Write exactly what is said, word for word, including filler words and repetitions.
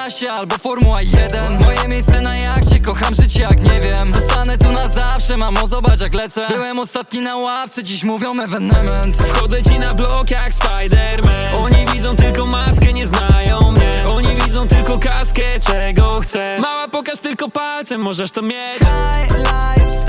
jedenaście albo Formuła jeden. Moje miejsce na jachcie, kocham życie jak nie wiem. Zostanę tu na zawsze, mamo zobacz jak lecę. Byłem ostatni na ławce, dziś mówią ewenement. Wchodzę ci na blok jak Spider-Man. Oni widzą tylko maskę, nie znają mnie. Oni widzą tylko kaskę, czego chcesz. Mała, pokaż tylko palcem, możesz to mieć. High life,